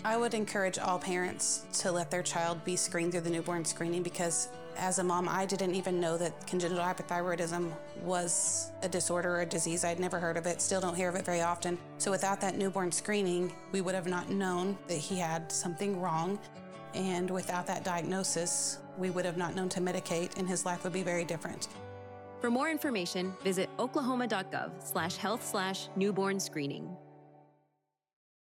I would encourage all parents to let their child be screened through the newborn screening, because as a mom, I didn't even know that congenital hypothyroidism was a disorder or a disease. I'd never heard of it, still don't hear of it very often. So without that newborn screening, we would have not known that he had something wrong. And without that diagnosis, we would have not known to medicate, and his life would be very different. For more information, visit oklahoma.gov/health/newborn screening.